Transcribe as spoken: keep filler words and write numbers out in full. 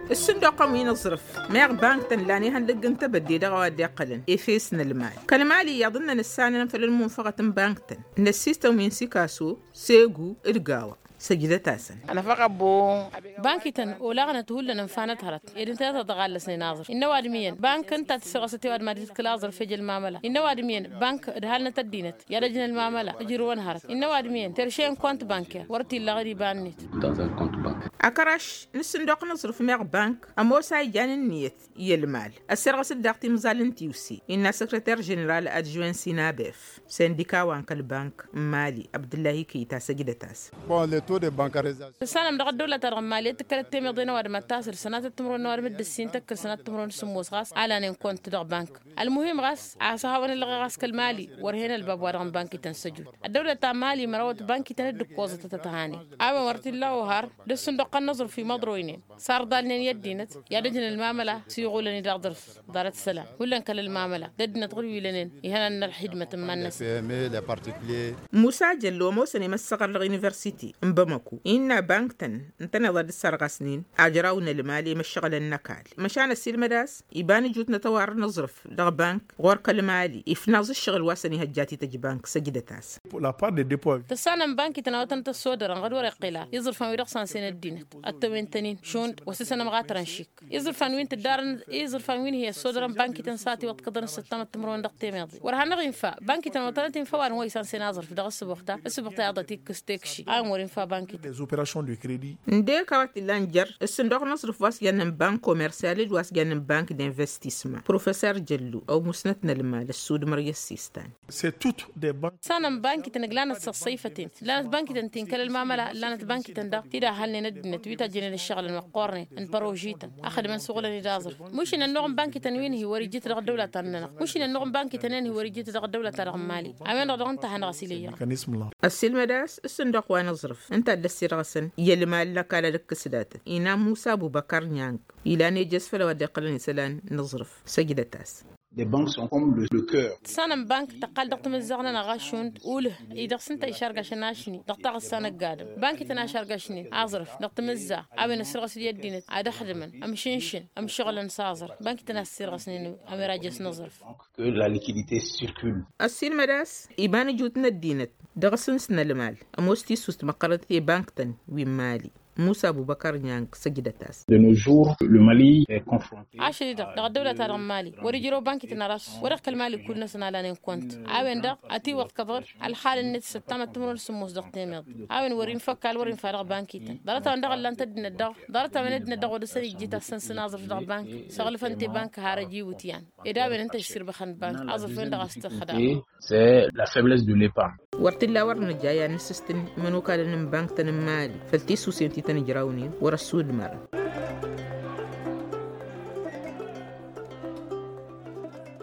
الصندوق مين الظرف ميغ بانك تنلاني هنلق انت بدي دغوادي قلن إفيسن المال كالمالي يظن السانة فل المنفقة بانك تن نسيستو من سيكاسو سيغو إرقاوة سجدة تاسن أنا فقط بو بانكي تن ولاغنا تقول لنا مفانت هرت إذن تاتا تغال لسني ناظر إنه وادميين بانك انت تسغستي واد مادي تكلازر في جل المعاملة إنه وادميين بانك دهالنا تدينت يلجن المعاملة يجروان هرت إنه وادميين ترشين كونت بانكي ورتي اللغري بانيت أكراش الصندوق نصرف ميغ بانك أمو ساي جان النيت يلمال السرغة صدقتي مزالن تيوسي إن سكرتير جنرال أدجوان سينابيف سنديكا وانك البانك مالي عبد الله كيتا سجدة تاس السنة من الدولة الرمالية تكلت تيمي ضينا واد متاسر سنة تمرون نوار مد السين تكل سنة تمرون سموس غاس على أن يكون تدغ بانك المهم غاس عصاها وانا اللي غاس كالمالي ورهنا الباب وارغم بانكي تنسجل الدولة تاع مالي مروت بانكي تندق كوزة تتهاني أما ورتي الله وهار ده الصندوق النظر في مضروينين صار ضالنين يدينت يدجن المعاملة سيقولني دغدر دارت السلام ولا نكل المعاملة ددنا تغربي لنين يهنا الحدمة ما الناس مساجل لو موسني مسقر اليونيفرسيتي بمكو إن بانكتن انتنا ضد السرقة سنين أجراونا المالي مشغل النكال مشان السيل مداس يبان جوت نتوار نظرف دغ بانك غور كالمالي يفناز الشغل واسني هجاتي تجي بانك سجدتاس تسانا بانكي تناوتن تصودر غد ورق قلا يظرف فان يرقصان سنة الدين التوين تنين شون وسسنا مغاتران شيك يظرف فان وين تدارن يظرف فان وين هي صودران بانكي تنساتي وتقدر الستام التمرون دق تيميضي ورهنا غينفا بانكي تناوتن تنفوان هو يسان سنازر في دغ السبوختا السبوختا يعطيك كستيكشي آم ورينفا بانكي ندير كوات لانجر الصندوق نصرف واس جنن بانك كوميرسيالي واس جنن بانك دانفستيسمون بروفيسور جلو او مسنتنا المال السود مريا السيستان سانا بانكي تنقلانا الصيفتين لانت بانكي تنتين كل المعاملة لانت بانكي تندا تيدا هالني ندنا تويتا جنن الشغل المقورني ان بروجيتا اخذ من سوغلني دازر مش ان النغم بانكي تنوين هي وريجيت دغ الدولة تننا مش ان النغم بانكي تنين هي وريجيت دغ الدولة رغم مالي امين رغنت هنغسيليا السلمداس الصندوق ونظرف انت السير غسن يلي مال لك على لك سدات إنا موسى أبو بكر نيانك إلى نجس فلا ودي قلني سلان نظرف سجدة تاس Les banques sont comme le, le cœur. سنة بنك تقال دقت من الزغنا نغاشون أوله إذا سنت إشارة شناشني دقت السنة قادم بنك تناشر قشني عذرف دقت مزة أبي نسرق سيد الدين عاد خدمن أم شنشن أم شغل نسازر بنك تناسر سنين أم راجس نظرف. Que la liquidité circule. السين مداس إبان جوتنا الدينت دغسن سنة المال أموستي سوست مقرت في بنك تن ومالي. موسى أبو بكر نيانك سجدة تاس. De nos jours, le Mali est confronté. عشرة دق دق الدولة ترى مالي ورجيرو بنك تنرس ورق المالي كل ناس نالين كونت عاون دق أتي وقت كبر الحال النت ستام تمر سموس دق تيميض عاون ورين فك على ورين فارغ بنكي تن دارت عند دق لان تدنا دق دارت من دنا دق ودسري جيت السن سنازر دق بنك شغل فنتي بنك هارجي وتيان إذا بن أنت يصير بخن بنك عذر فين دق استخدام. C'est la faiblesse de l'épargne. ورتلا ورنا جاية نسستن منو كان بنك تن مالي فلتيسو سنتي تنجراوني ورسول مال.